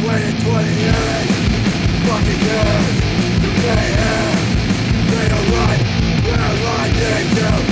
waited 20 years, fucking years to pay him. They don't like, we're lying to you.